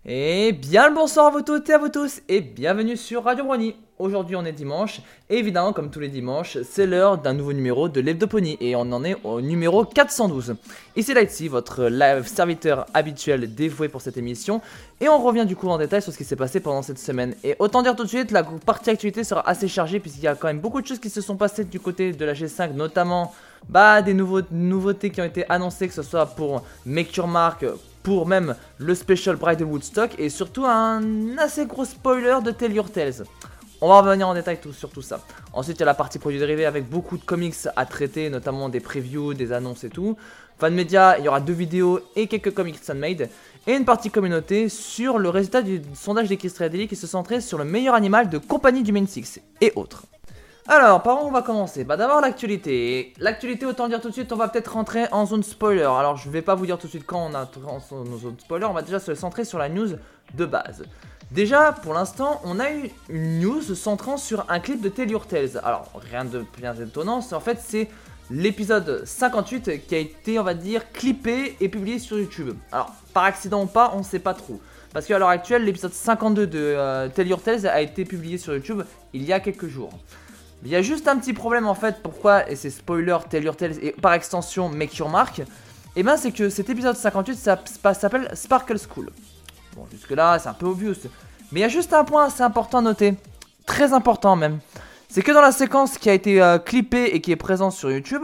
Et bien le bonsoir à vous toutes et à vous tous et bienvenue sur Radio Brony. Aujourd'hui on est dimanche et évidemment comme tous les dimanches c'est l'heure d'un nouveau numéro de l'Hebdopony et on en est au numéro 412. Ici Lightsy, votre live serviteur habituel dévoué pour cette émission et on revient du coup en détail sur ce qui s'est passé pendant cette semaine. Et autant dire tout de suite, la partie actualité sera assez chargée puisqu'il y a quand même beaucoup de choses qui se sont passées du côté de la G5, notamment des nouveautés qui ont été annoncées, que ce soit pour Make Your Mark, pour même le special Bride of Woodstock et surtout un assez gros spoiler de Tell Your Tales. On va revenir en détail sur tout ça. Ensuite il y a la partie produits dérivés avec beaucoup de comics à traiter, notamment des previews, des annonces et tout. Fan média, il y aura 2 vidéos et quelques comics handmade. Et une partie communauté sur le résultat du sondage des Kiss Daily qui se centrait sur le meilleur animal de compagnie du Main Six et autres. Alors, par où on va commencer? D'abord l'actualité. L'actualité, autant dire tout de suite, on va peut-être rentrer en zone spoiler. Alors, je vais pas vous dire tout de suite quand on a en zone spoiler, on va déjà se centrer sur la news de base. Déjà, pour l'instant, on a eu une news centrant sur un clip de Tell Your Tales. Alors, rien de bien étonnant, en fait, c'est l'épisode 58 qui a été, on va dire, clippé et publié sur YouTube. Alors, par accident ou pas, on sait pas trop. Parce qu'à l'heure actuelle, l'épisode 52 de Tell Your Tales a été publié sur YouTube il y a quelques jours. Il y a juste un petit problème en fait, pourquoi, et c'est spoiler, Tell Your Tales et par extension Make Your Mark, et c'est que cet épisode 58 ça s'appelle Sparkle School. Bon, jusque là c'est un peu obvious, mais il y a juste un point assez important à noter, très important même, c'est que dans la séquence qui a été clippée et qui est présente sur YouTube,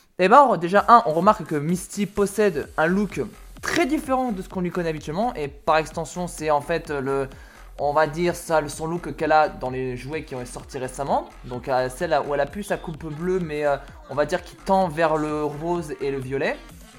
déjà on remarque que Misty possède un look très différent de ce qu'on lui connaît habituellement, et par extension c'est en fait on va dire son look qu'elle a dans les jouets qui ont sorti récemment. Donc celle où elle a plus sa coupe bleue mais on va dire qui tend vers le rose et le violet.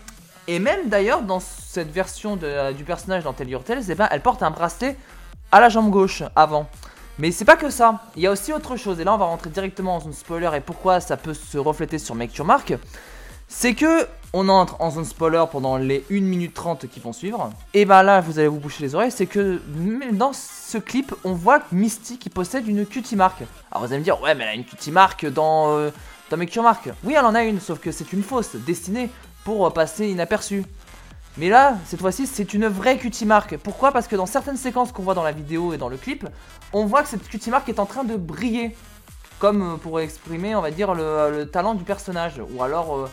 Et même d'ailleurs dans cette version du personnage dans Tell Your Tales, elle porte un bracelet à la jambe gauche avant. Mais c'est pas que ça, il y a aussi autre chose. Et là on va rentrer directement dans une spoiler et pourquoi ça peut se refléter sur Make Your Mark. C'est que on entre en zone spoiler pendant les 1 minute 30 qui vont suivre. Et là vous allez vous boucher les oreilles, c'est que même dans ce clip on voit Misty qui possède une cutie mark. Alors vous allez me dire ouais mais elle a une cutie mark dans Make Your Mark. Oui elle en a une, sauf que c'est une fausse destinée pour passer inaperçue. Mais là cette fois-ci c'est une vraie cutie mark. Pourquoi? Parce que dans certaines séquences qu'on voit dans la vidéo et dans le clip, on voit que cette cutie mark est en train de briller. Comme pour exprimer on va dire le talent du personnage. Ou alors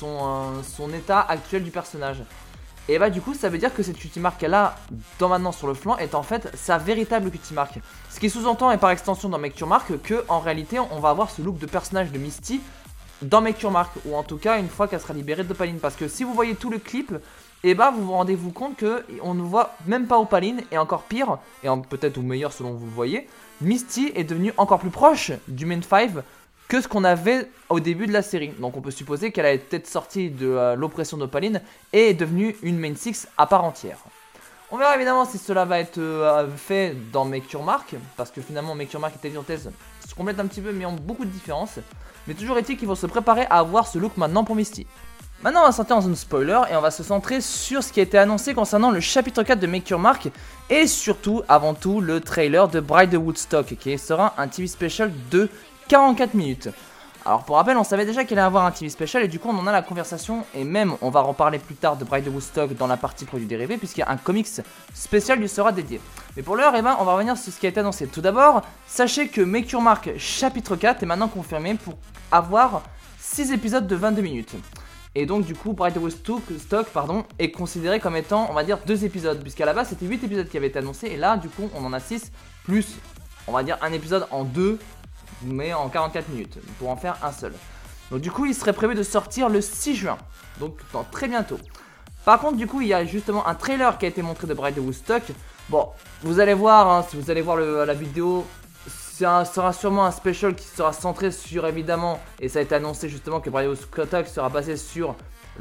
son état actuel du personnage. Et du coup ça veut dire que cette cutie mark qu'elle a maintenant sur le flanc est en fait sa véritable cutie mark. Ce qui sous-entend et par extension dans Make Your Mark que en réalité on va avoir ce look de personnage de Misty dans Make Your Mark, ou en tout cas une fois qu'elle sera libérée d'Opaline. Parce que si vous voyez tout le clip, vous vous rendez-vous compte qu'on ne voit même pas Opaline, et encore pire, et peut-être ou meilleur selon vous le voyez, Misty est devenue encore plus proche du Main 5 que ce qu'on avait au début de la série. Donc on peut supposer qu'elle a peut-être sorti de l'oppression d'Opaline et est devenue une Main 6 à part entière. On verra évidemment si cela va être fait dans Make Your Mark, parce que finalement Make Your Mark et Tell Your Tales se complètent un petit peu mais ont beaucoup de différences. Mais toujours est-il qu'ils vont se préparer à avoir ce look maintenant pour Misty. Maintenant on va sortir en zone spoiler et on va se centrer sur ce qui a été annoncé concernant le chapitre 4 de Make Your Mark et surtout, avant tout, le trailer de Bride of Woodstock qui sera un TV special de 44 minutes. Alors pour rappel, on savait déjà qu'il allait avoir un TV special et du coup on en a la conversation et même on va en reparler plus tard de Bride of Woodstock dans la partie produits dérivés puisqu'il y a un comics spécial lui sera dédié. Mais pour l'heure, on va revenir sur ce qui a été annoncé. Tout d'abord, sachez que Make Your Mark chapitre 4 est maintenant confirmé pour avoir 6 épisodes de 22 minutes. Et donc du coup Bride of Woodstock est considéré comme étant on va dire 2 épisodes puisqu'à la base c'était 8 épisodes qui avaient été annoncés et là du coup on en a 6 plus on va dire un épisode en 2 mais en 44 minutes pour en faire un seul. Donc du coup il serait prévu de sortir le 6 juin, donc dans très bientôt. Par contre du coup il y a justement un trailer qui a été montré de Bride of Woodstock. Bon vous allez voir, si vous allez voir la vidéo, sera sûrement un special qui sera centré sur évidemment, et ça a été annoncé justement que Bride of Woodstock sera basé sur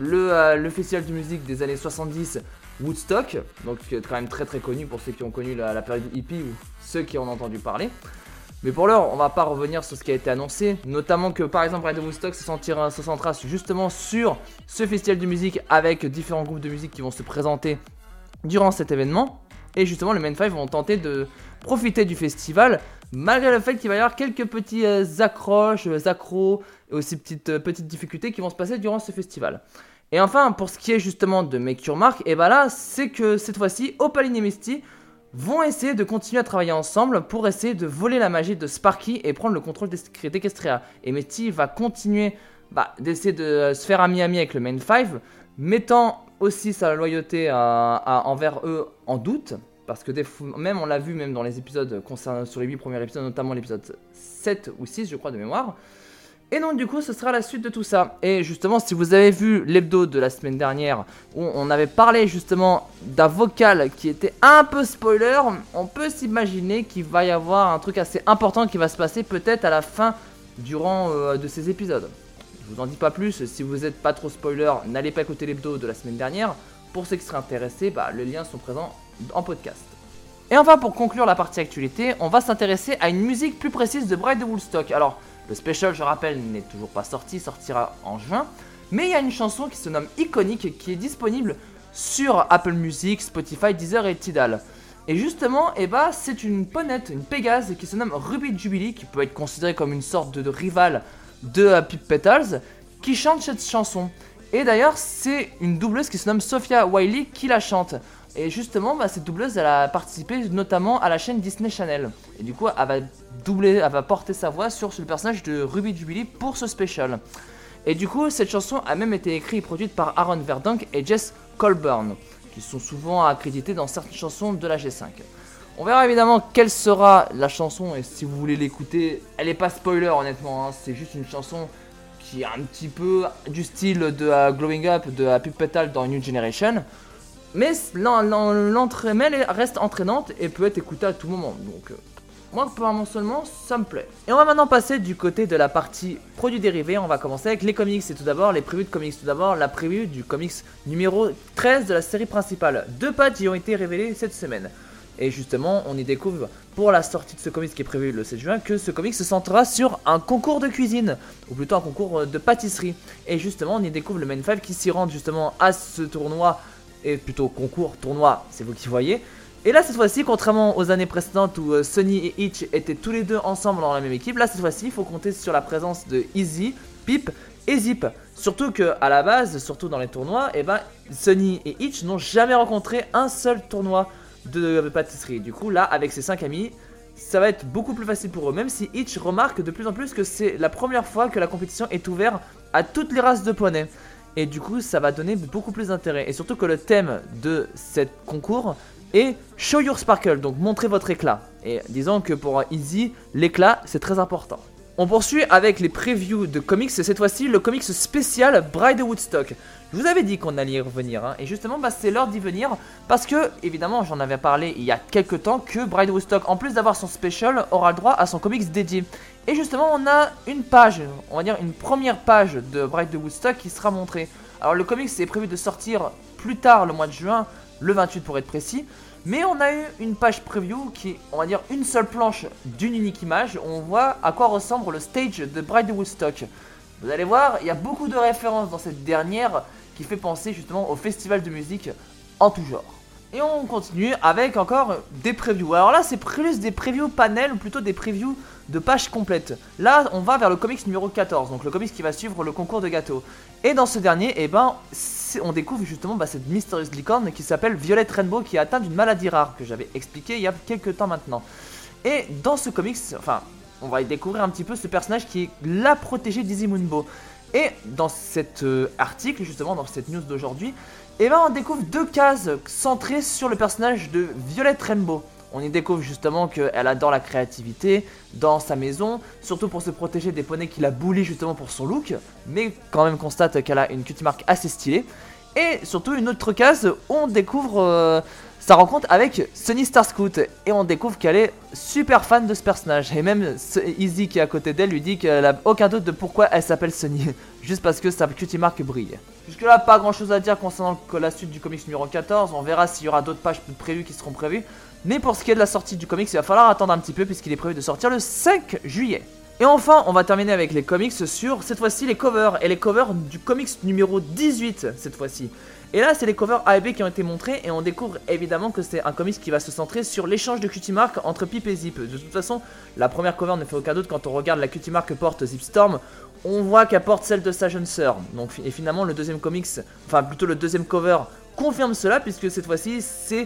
le festival de musique des années 70 Woodstock, donc qui est quand même très très connu pour ceux qui ont connu la période hippie ou ceux qui en ont entendu parler. Mais pour l'heure, on va pas revenir sur ce qui a été annoncé, notamment que par exemple Bride of Woodstock se centrera justement sur ce festival de musique avec différents groupes de musique qui vont se présenter durant cet événement. Et justement, les Main 5 vont tenter de profiter du festival, malgré le fait qu'il va y avoir quelques petits accroches, accros et aussi petites difficultés qui vont se passer durant ce festival. Et enfin, pour ce qui est justement de Make Your Mark, et là, c'est que cette fois-ci, Opaline et Misty vont essayer de continuer à travailler ensemble pour essayer de voler la magie de Sparky et prendre le contrôle d'Equestria. Et Misty va continuer d'essayer de se faire ami-ami avec le Main 5, mettant aussi sa loyauté envers eux en doute. Parce que même on l'a vu même dans les épisodes concernant sur les 8 premiers épisodes, notamment l'épisode 7 ou 6 je crois de mémoire. Et donc du coup ce sera la suite de tout ça. Et justement si vous avez vu l'hebdo de la semaine dernière où on avait parlé justement d'un vocal qui était un peu spoiler, on peut s'imaginer qu'il va y avoir un truc assez important qui va se passer peut-être à la fin durant de ces épisodes. Je vous en dis pas plus, si vous n'êtes pas trop spoiler, n'allez pas écouter l'hebdo de la semaine dernière. Pour ceux qui seraient intéressés, les liens sont présents en podcast. Et enfin pour conclure la partie actualité, on va s'intéresser à une musique plus précise de Bride of Woodstock. Alors le special je rappelle n'est toujours pas sorti, sortira en juin, mais il y a une chanson qui se nomme Iconic qui est disponible sur Apple Music, Spotify, Deezer et Tidal. Et justement, c'est une ponette, une Pégase qui se nomme Ruby Jubilee, qui peut être considérée comme une sorte de rival de Pip Petals, qui chante cette chanson. Et d'ailleurs, c'est une doubleuse qui se nomme Sophia Wiley qui la chante. Et justement, cette doubleuse, elle a participé notamment à la chaîne Disney Channel. Et du coup, elle va porter sa voix sur le personnage de Ruby Jubilee pour ce special. Et du coup, cette chanson a même été écrite et produite par Aaron Verdonk et Jess Colburn, qui sont souvent accrédités dans certaines chansons de la G5. On verra évidemment quelle sera la chanson, et si vous voulez l'écouter, elle n'est pas spoiler honnêtement, c'est juste une chanson qui est un petit peu du style de Glowing Up de Pip Petal dans New Generation. Mais l'entremêle reste entraînante et peut être écoutée à tout moment. Donc moi personnellement ça me plaît. Et on va maintenant passer du côté de la partie produits dérivés. On va commencer avec les comics et tout d'abord les previews de comics. Tout d'abord la preview du comics numéro 13 de la série principale. 2 pages y ont été révélées cette semaine. Et justement on y découvre pour la sortie de ce comics qui est prévu le 7 juin que ce comics se centrera sur un concours de cuisine. Ou plutôt un concours de pâtisserie. Et justement on y découvre le Main 5 qui s'y rend justement à ce tournoi. Et plutôt concours, tournoi, c'est vous qui voyez. Et là cette fois-ci, contrairement aux années précédentes où Sonny et Hitch étaient tous les deux ensemble dans la même équipe, là cette fois-ci il faut compter sur la présence de Izzy, Pip et Zip. Surtout que à la base, surtout dans les tournois, Sonny et Hitch n'ont jamais rencontré un seul tournoi de pâtisserie. Du coup là avec ses 5 amis, ça va être beaucoup plus facile pour eux. Même si Hitch remarque de plus en plus que c'est la première fois que la compétition est ouverte à toutes les races de poneys. Et du coup ça va donner beaucoup plus d'intérêt. Et surtout que le thème de cette concours est Show Your Sparkle, donc montrez votre éclat. Et disons que pour Izzy, l'éclat c'est très important. On poursuit avec les previews de comics, et cette fois-ci le comics spécial Bride of Woodstock. Je vous avais dit qu'on allait y revenir, et justement c'est l'heure d'y venir, parce que évidemment j'en avais parlé il y a quelques temps que Bride of Woodstock, en plus d'avoir son special, aura le droit à son comics dédié. Et justement on a une page, on va dire une première page de Bride of Woodstock qui sera montrée. Alors le comics est prévu de sortir plus tard le mois de juin, le 28 pour être précis. Mais on a eu une page preview qui est, on va dire, une seule planche d'une unique image. Où on voit à quoi ressemble le stage de Bride of Woodstock. Vous allez voir, il y a beaucoup de références dans cette dernière qui fait penser justement au festival de musique en tout genre. Et on continue avec encore des previews. Alors là c'est plus des previews panel ou plutôt des previews de pages complètes. Là on va vers le comics numéro 14, donc le comics qui va suivre le concours de gâteaux. Et dans ce dernier, on découvre justement cette mystérieuse licorne qui s'appelle Violet Rainbow, qui est atteinte d'une maladie rare que j'avais expliqué il y a quelques temps maintenant. Et dans ce comics, on va y découvrir un petit peu ce personnage qui est la protégée d'Izzy Moonbo. Et dans cet article, justement dans cette news d'aujourd'hui, on découvre 2 cases centrées sur le personnage de Violet Rainbow. On y découvre justement qu'elle adore la créativité dans sa maison, surtout pour se protéger des poneys qui la bully justement pour son look, mais quand même constate qu'elle a une cutie mark assez stylée. Et surtout une autre case où on découvre sa rencontre avec Sonny Starscoot, et on découvre qu'elle est super fan de ce personnage. Et même Izzy qui est à côté d'elle lui dit qu'elle a aucun doute de pourquoi elle s'appelle Sonny, juste parce que sa cutie mark brille. Jusque là pas grand chose à dire concernant la suite du comics numéro 14, on verra s'il y aura d'autres pages prévues qui seront prévues. Mais pour ce qui est de la sortie du comics, il va falloir attendre un petit peu puisqu'il est prévu de sortir le 5 juillet. Et enfin, on va terminer avec les comics sur, cette fois-ci, les covers. Et les covers du comics numéro 18, cette fois-ci. Et là, c'est les covers A et B qui ont été montrés. Et on découvre évidemment que c'est un comics qui va se centrer sur l'échange de cutie mark entre Pip et Zip. De toute façon, la première cover ne fait aucun doute. Quand on regarde la cutie mark que porte Zip Storm, on voit qu'elle porte celle de sa jeune sœur. Donc, et finalement, le deuxième comics, enfin plutôt le deuxième cover, confirme cela, puisque cette fois-ci, c'est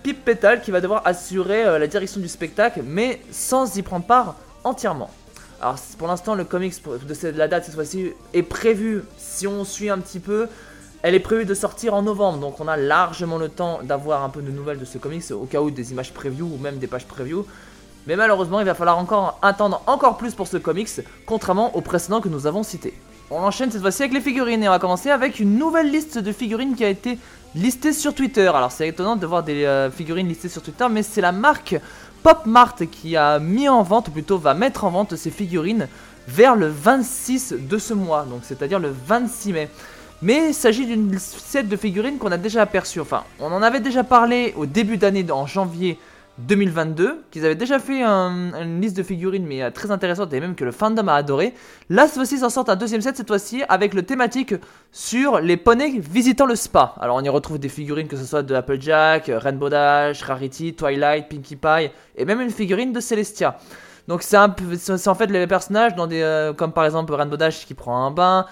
Pip Petal qui va devoir assurer la direction du spectacle, mais sans y prendre part entièrement. Alors pour l'instant le comics de la date cette fois-ci est prévu, si on suit un petit peu, elle est prévue de sortir en novembre, donc on a largement le temps d'avoir un peu de nouvelles de ce comics au cas où des images preview ou même des pages preview. Mais malheureusement il va falloir encore attendre encore plus pour ce comics, contrairement au précédent que nous avons cité. On enchaîne cette fois-ci avec les figurines et on va commencer avec une nouvelle liste de figurines qui a été listée sur Twitter. Alors c'est étonnant de voir des figurines listées sur Twitter, mais c'est la marque Pop Mart qui a mis en vente, ou plutôt va mettre en vente ces figurines vers le 26 de ce mois, donc c'est-à-dire le 26 mai. Mais il s'agit d'une set de figurines qu'on a déjà aperçue, enfin on en avait déjà parlé au début d'année en janvier 2022, qu'ils avaient déjà fait une liste de figurines mais très intéressante et même que le fandom a adoré. Là cette fois-ci ils en sortent un deuxième set cette fois-ci avec le thématique sur les poneys visitant le spa. Alors on y retrouve des figurines que ce soit de Applejack, Rainbow Dash, Rarity, Twilight, Pinkie Pie et même une figurine de Celestia. Donc c'est en fait les personnages dans des comme par exemple Rainbow Dash qui prend un bain,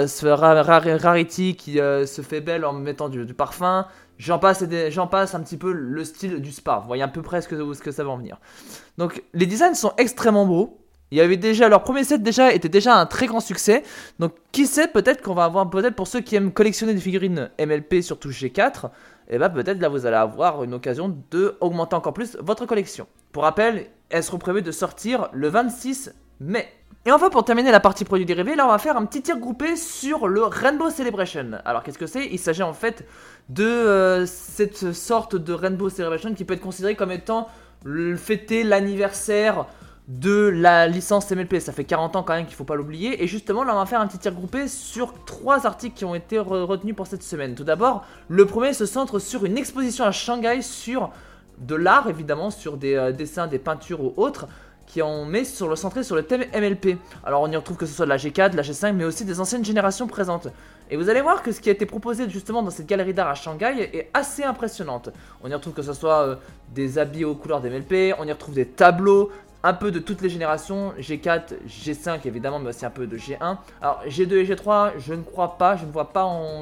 Rarity qui se fait belle en mettant du parfum. J'en passe un petit peu le style du spa. Vous voyez à peu près ce que ça va en venir. Donc les designs sont extrêmement beaux. Il y avait déjà leur premier set était déjà un très grand succès. Donc qui sait, peut-être qu'on va avoir, peut-être pour ceux qui aiment collectionner des figurines MLP surtout G4, et bah peut-être là vous allez avoir une occasion de augmenter encore plus votre collection. Pour rappel, elles seront prévues de sortir le 26 mai. Et enfin pour terminer la partie produits dérivés, là on va faire un petit tir groupé sur le Rainbow Celebration. Alors qu'est-ce que c'est? Il s'agit en fait de cette sorte de Rainbow Celebration qui peut être considérée comme étant fêter l'anniversaire de la licence MLP. Ça fait 40 ans quand même qu'il ne faut pas l'oublier. Et justement là on va faire un petit tir groupé sur 3 articles qui ont été retenus pour cette semaine. Tout d'abord, le premier se centre sur une exposition à Shanghai sur de l'art évidemment, sur des dessins, des peintures ou autres, qui en met centré sur le thème MLP. Alors on y retrouve que ce soit de la G4, de la G5, mais aussi des anciennes générations présentes. Et vous allez voir que ce qui a été proposé justement dans cette galerie d'art à Shanghai est assez impressionnante. On y retrouve que ce soit des habits aux couleurs d'MLP, on y retrouve des tableaux, un peu de toutes les générations, G4, G5 évidemment, mais aussi un peu de G1. Alors G2 et G3, je ne crois pas, j'en vois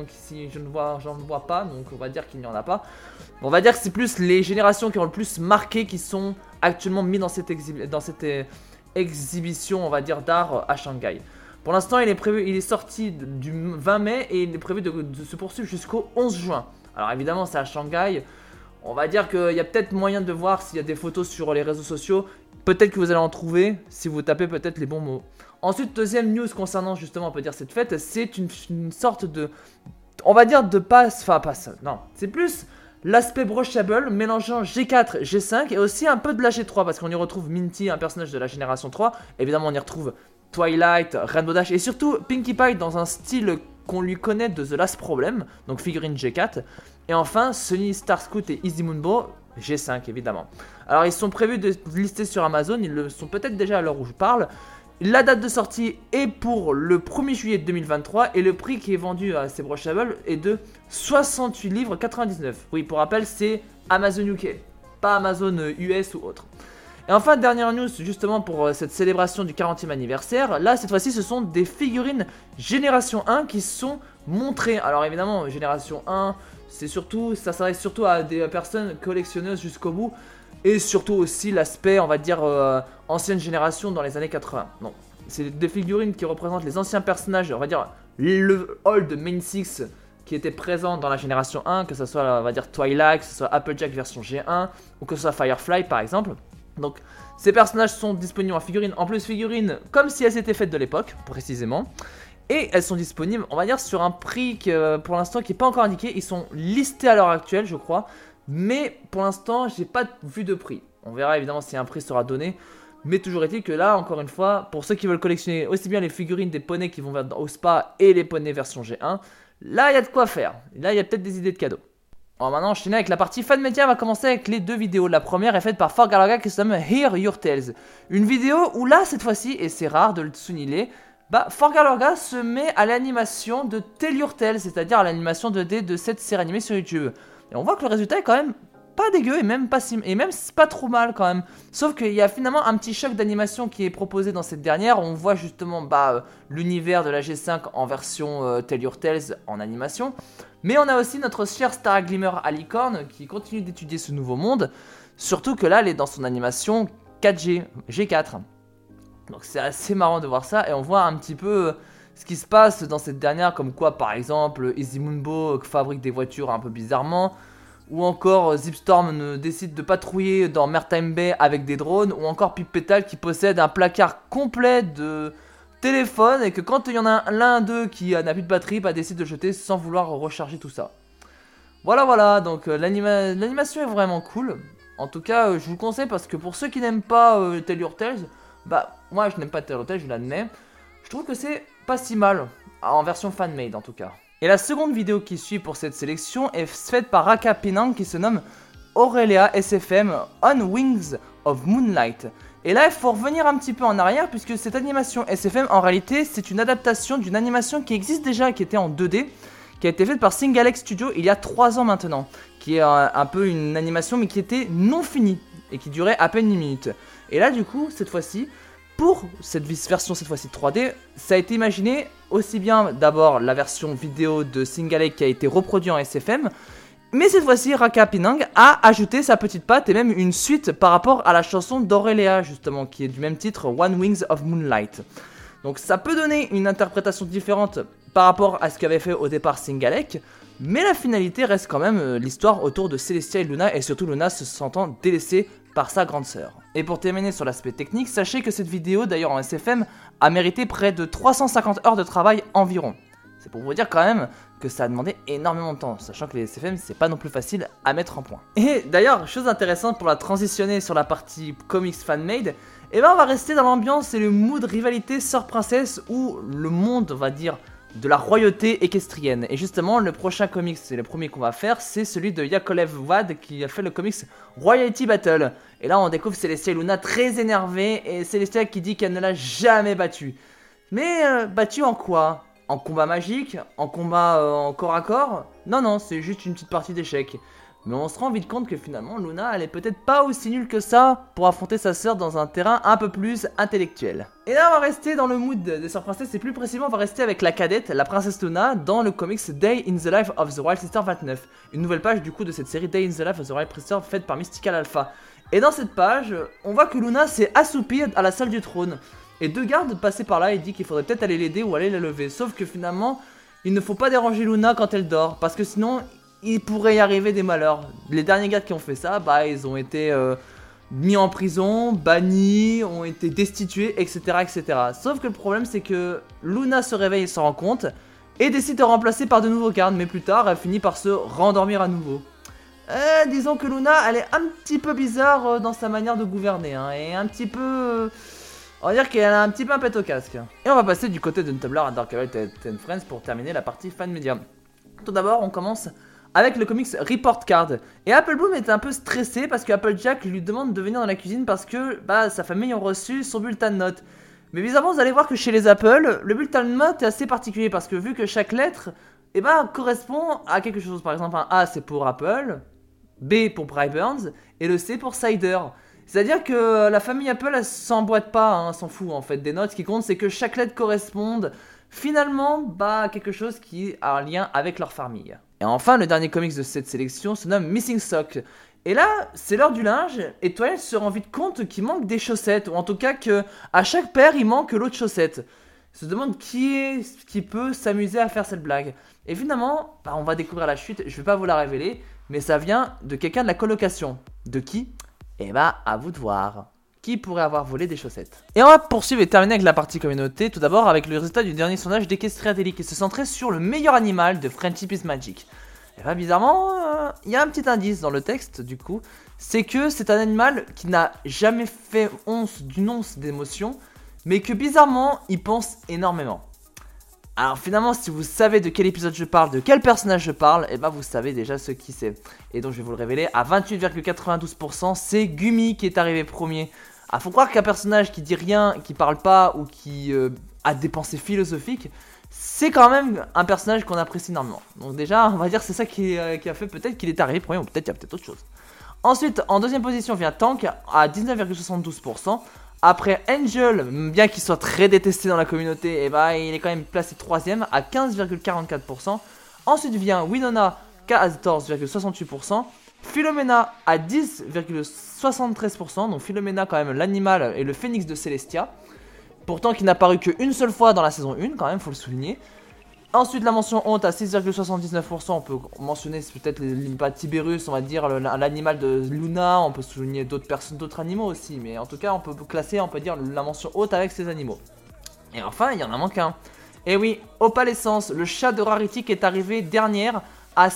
pas, donc on va dire qu'il n'y en a pas. On va dire que c'est plus les générations qui ont le plus marqué qui sont actuellement mis dans cette exhibition, on va dire, d'art à Shanghai. Pour l'instant, il est sorti du 20 mai et il est prévu de se poursuivre jusqu'au 11 juin. Alors évidemment, c'est à Shanghai. On va dire qu'il y a peut-être moyen de voir s'il y a des photos sur les réseaux sociaux. Peut-être que vous allez en trouver si vous tapez peut-être les bons mots. Ensuite, deuxième news concernant justement, on peut dire cette fête, c'est une sorte de, on va dire de non, c'est plus l'aspect brushable mélangeant G4, G5 et aussi un peu de la G3 parce qu'on y retrouve Minty, un personnage de la génération 3. Évidemment, on y retrouve Twilight, Rainbow Dash et surtout Pinkie Pie dans un style qu'on lui connaît de The Last Problem, donc figurine G4. Et enfin, Sunny, Star Scout et Easy Moonbow, G5 évidemment. Alors ils sont prévus de lister sur Amazon, ils le sont peut-être déjà à l'heure où je parle. La date de sortie est pour le 1er juillet 2023 et le prix qui est vendu à ces brushables est de 68 livres 99. Oui, pour rappel, c'est Amazon UK, pas Amazon US ou autre. Et enfin, dernière news justement pour cette célébration du 40e anniversaire. Là, cette fois-ci, ce sont des figurines Génération 1 qui sont montrées. Alors évidemment, Génération 1, ça s'adresse surtout à des personnes collectionneuses jusqu'au bout. Et surtout aussi l'aspect, on va dire, ancienne génération dans les années 80. Non, c'est des figurines qui représentent les anciens personnages, on va dire, le old main 6 qui était présent dans la génération 1, que ce soit, on va dire, Twilight, que ce soit Applejack version G1, ou que ce soit Firefly par exemple. Donc, ces personnages sont disponibles en figurines, en plus figurines comme si elles étaient faites de l'époque, précisément. Et elles sont disponibles, on va dire, sur un prix pour l'instant qui n'est pas encore indiqué. Ils sont listés à l'heure actuelle, je crois. Mais pour l'instant, j'ai pas vu de prix. On verra évidemment si un prix sera donné. Mais toujours est-il que là, encore une fois, pour ceux qui veulent collectionner aussi bien les figurines des poneys qui vont au spa et les poneys version G1, là, il y a de quoi faire. Là, il y a peut-être des idées de cadeaux. On va maintenant enchaîner avec la partie fan média. On va commencer avec les deux vidéos. La première est faite par Forgalaga qui se nomme Hear Your Tales. Une vidéo où là, cette fois-ci, et c'est rare de le souligner, Forgalaga se met à l'animation de Tell Your Tales, c'est-à-dire à l'animation 2D de cette série animée sur YouTube. Et on voit que le résultat est quand même pas dégueu et même c'est pas trop mal quand même. Sauf qu'il y a finalement un petit choc d'animation qui est proposé dans cette dernière. On voit justement l'univers de la G5 en version Tell Your Tales en animation. Mais on a aussi notre chère Star Glimmer Alicorn qui continue d'étudier ce nouveau monde. Surtout que là, elle est dans son animation 4G, G4. Donc c'est assez marrant de voir ça et on voit un petit peu ce qui se passe dans cette dernière, comme quoi par exemple Easy Moonbo fabrique des voitures un peu bizarrement, ou encore Zipstorm décide de patrouiller dans Maritime Bay avec des drones, ou encore Pip Petal qui possède un placard complet de téléphones et que quand il y en a l'un d'eux qui n'a plus de batterie, décide de le jeter sans vouloir recharger tout ça. Voilà, donc l'animation est vraiment cool. En tout cas, je vous le conseille parce que pour ceux qui n'aiment pas Tell Your Tales, moi je n'aime pas Tell Your Tales, je l'admets. Je trouve que c'est pas si mal, en version fan-made en tout cas. Et la seconde vidéo qui suit pour cette sélection est faite par Raka Penang qui se nomme Aurelia SFM On Wings of Moonlight. Et là il faut revenir un petit peu en arrière puisque cette animation SFM en réalité c'est une adaptation d'une animation qui existe déjà, qui était en 2D, qui a été faite par Singalex Studio il y a 3 ans maintenant, qui est un peu une animation mais qui était non finie et qui durait à peine 1 minute. Et là du coup cette fois-ci, pour cette version cette fois-ci 3D, ça a été imaginé aussi bien d'abord la version vidéo de Singalex qui a été reproduite en SFM, mais cette fois-ci Raka Penang a ajouté sa petite patte et même une suite par rapport à la chanson d'Aurelia justement qui est du même titre, One Wings of Moonlight. Donc ça peut donner une interprétation différente par rapport à ce qu'avait fait au départ Singalex, mais la finalité reste quand même l'histoire autour de Celestia et Luna, et surtout Luna se sentant délaissée par sa grande sœur. Et pour terminer sur l'aspect technique, sachez que cette vidéo, d'ailleurs en SFM, a mérité près de 350 heures de travail environ. C'est pour vous dire quand même que ça a demandé énormément de temps, sachant que les SFM c'est pas non plus facile à mettre en point. Et d'ailleurs, chose intéressante pour la transitionner sur la partie comics fan-made, on va rester dans l'ambiance et le mood rivalité sœur-princesse où le monde, on va dire, de la royauté équestrienne. Et justement, le prochain comics, c'est le premier qu'on va faire, c'est celui de Yakolev Wad qui a fait le comics Royalty Battle. Et là, on découvre Celestia et Luna très énervées et Celestia qui dit qu'elle ne l'a jamais battu. Mais battu en quoi? En combat magique? En combat en corps à corps? Non, c'est juste une petite partie d'échecs. Mais on se rend vite compte que finalement Luna elle est peut-être pas aussi nulle que ça pour affronter sa sœur dans un terrain un peu plus intellectuel. Et là on va rester dans le mood des sœurs princesses et plus précisément on va rester avec la cadette, la princesse Luna, dans le comics Day in the Life of the Royal Sister 29. Une nouvelle page du coup de cette série Day in the Life of the Royal Sister faite par Mystical Alpha. Et dans cette page, on voit que Luna s'est assoupie à la salle du trône. Et 2 gardes passaient par là et dit qu'il faudrait peut-être aller l'aider ou aller la lever. Sauf que finalement, il ne faut pas déranger Luna quand elle dort parce que sinon il pourrait y arriver des malheurs. Les derniers gardes qui ont fait ça, ils ont été mis en prison, bannis, ont été destitués, etc., etc. Sauf que le problème c'est que Luna se réveille et s'en rend compte et décide de remplacer par de nouveaux gardes, mais plus tard elle finit par se rendormir à nouveau. Disons que Luna elle est un petit peu bizarre dans sa manière de gouverner, et un petit peu... on va dire qu'elle a un petit peu un pet au casque. Et on va passer du côté de Tumblr à Dark Elf and Friends pour terminer la partie fan media. Tout d'abord on commence avec le comics Report Card. Et Apple Bloom est un peu stressé parce que Applejack lui demande de venir dans la cuisine parce que sa famille a reçu son bulletin de notes. Mais bizarrement vous allez voir que chez les Apple, le bulletin de notes est assez particulier parce que vu que chaque lettre correspond à quelque chose. Par exemple un A c'est pour Apple, B pour Brightburns et le C pour Cider. C'est-à-dire que la famille Apple elle s'emboîte pas, s'en fout en fait des notes. Ce qui compte c'est que chaque lettre corresponde finalement à quelque chose qui a un lien avec leur famille. Et enfin, le dernier comics de cette sélection se nomme Missing Sock. Et là, c'est l'heure du linge, et Twilight se rend vite compte qu'il manque des chaussettes, ou en tout cas que à chaque paire, il manque l'autre chaussette. Il se demande qui peut s'amuser à faire cette blague. Et finalement, on va découvrir la chute, je vais pas vous la révéler, mais ça vient de quelqu'un de la colocation. De qui? À vous de voir. Qui pourrait avoir volé des chaussettes. Et on va poursuivre et terminer avec la partie communauté, tout d'abord avec le résultat du dernier sondage d'Equestria Daily qui se centrait sur le meilleur animal de Friendship is Magic. Et bizarrement, il y a un petit indice dans le texte du coup, c'est que c'est un animal qui n'a jamais fait d'une once d'émotion, mais que bizarrement, il pense énormément. Alors finalement, si vous savez de quel épisode je parle, de quel personnage je parle, vous savez déjà ce qui c'est. Et donc je vais vous le révéler, à 28,92%, c'est Gumi qui est arrivé premier. Faut croire qu'un personnage qui dit rien, qui parle pas ou qui a des pensées philosophiques, c'est quand même un personnage qu'on apprécie énormément. Donc déjà, on va dire c'est ça qui a fait peut-être qu'il est arrivé premier ou peut-être il y a peut-être autre chose. Ensuite, en deuxième position vient Tank à 19,72%. Après Angel, bien qu'il soit très détesté dans la communauté, et bah, il est quand même placé troisième à 15,44%. Ensuite vient Winona 14,68%. Philomena à 10,73%. Donc Philomena quand même l'animal et le phénix de Celestia. Pourtant qui n'a paru qu'une seule fois dans la saison 1 quand même, faut le souligner. Ensuite la mention honte à 6,79%, on peut mentionner peut-être pas Tiberius, on va dire l'animal de Luna, on peut souligner d'autres animaux aussi, mais en tout cas on peut classer, on peut dire la mention haute avec ces animaux. Et enfin il y en a manque un. Et oui, Opalescence, le chat de Rarity qui est arrivé dernière à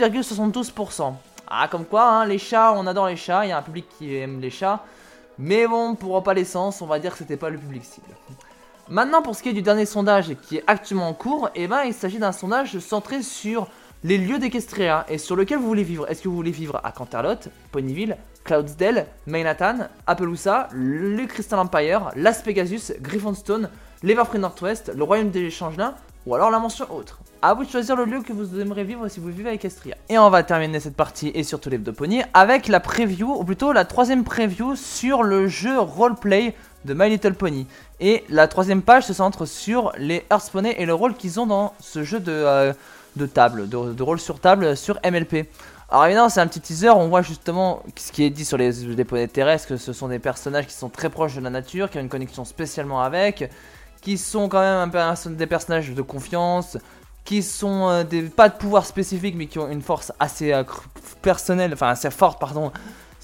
7,72%. Ah comme quoi hein, les chats, on adore les chats, il y a un public qui aime les chats, mais bon pour Opalescence on va dire que c'était pas le public cible. Maintenant pour ce qui est du dernier sondage qui est actuellement en cours, eh ben, il s'agit d'un sondage centré sur les lieux d'Equestria et sur lequel vous voulez vivre. Est-ce que vous voulez vivre à Canterlot, Ponyville, Cloudsdale, Manhattan, Appaloosa, le Crystal Empire, Las Pegasus, Griffonstone, l'Everfree Northwest, le Royaume des Changelins ou alors la mention autre. A vous de choisir le lieu que vous aimeriez vivre si vous vivez à Equestria. Et on va terminer cette partie et surtout l'Hebdopony avec la preview, ou plutôt la troisième preview sur le jeu roleplay de My Little Pony. Et la troisième page se centre sur les Earthponey et le rôle qu'ils ont dans ce jeu de table, de rôle sur table sur MLP. Alors évidemment c'est un petit teaser, on voit justement ce qui est dit sur les poneys terrestres, que ce sont des personnages qui sont très proches de la nature, qui ont une connexion spécialement avec, qui sont quand même des personnages de confiance, qui sont pas de pouvoir spécifique mais qui ont une force assez personnelle, enfin assez forte pardon,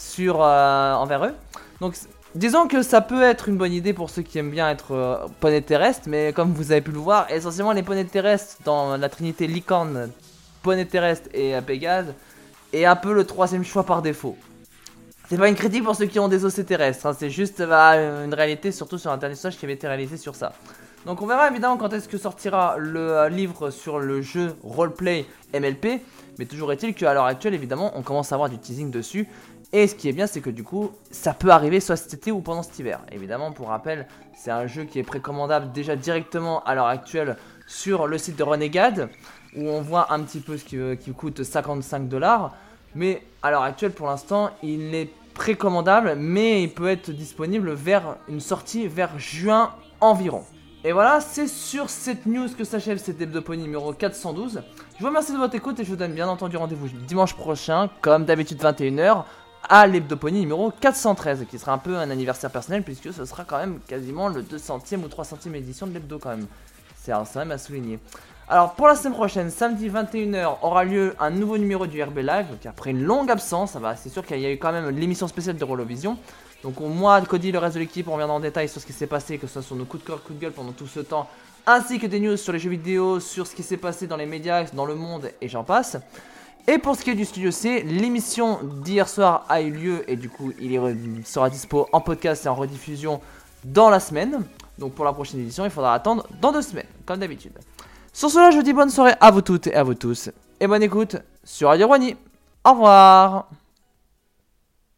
envers eux. Donc disons que ça peut être une bonne idée pour ceux qui aiment bien être poney terrestre, mais comme vous avez pu le voir, essentiellement les poneys terrestres dans la trinité licorne, poney terrestre et Pégase est un peu le troisième choix par défaut. C'est pas une critique pour ceux qui ont des OC terrestres, hein, c'est juste une réalité, surtout sur un dernier sondage qui avait été réalisé sur ça. Donc on verra évidemment quand est-ce que sortira le livre sur le jeu roleplay MLP, mais toujours est-il qu'à l'heure actuelle évidemment on commence à avoir du teasing dessus. Et ce qui est bien c'est que du coup ça peut arriver soit cet été ou pendant cet hiver. Évidemment pour rappel c'est un jeu qui est précommandable déjà directement à l'heure actuelle sur le site de Renegade, où on voit un petit peu ce qui coûte 55$. Mais à l'heure actuelle pour l'instant il est précommandable, mais il peut être disponible vers une sortie vers juin environ. Et voilà, c'est sur cette news que s'achève cet Hebdopony numéro 412. Je vous remercie de votre écoute et je vous donne bien entendu rendez-vous dimanche prochain, comme d'habitude 21h, à l'Hebdopony numéro 413, qui sera un peu un anniversaire personnel puisque ce sera quand même quasiment le 200e ou 300e édition de l'Hebdo quand même. C'est quand même à souligner. Alors pour la semaine prochaine, samedi 21h, aura lieu un nouveau numéro du RB Live, donc après une longue absence, c'est sûr qu'il y a eu quand même l'émission spéciale de Rolovision. Donc moi, Cody, le reste de l'équipe, on reviendra en détail sur ce qui s'est passé, que ce soit sur nos coups de cœur, coups de gueule pendant tout ce temps, ainsi que des news sur les jeux vidéo, sur ce qui s'est passé dans les médias, dans le monde et j'en passe. Et pour ce qui est du Studio C, l'émission d'hier soir a eu lieu et du coup il sera dispo en podcast et en rediffusion dans la semaine. Donc pour la prochaine édition, il faudra attendre dans 2 semaines, comme d'habitude. Sur cela, je vous dis bonne soirée à vous toutes et à vous tous, et bonne écoute sur Radio Brony. Au revoir.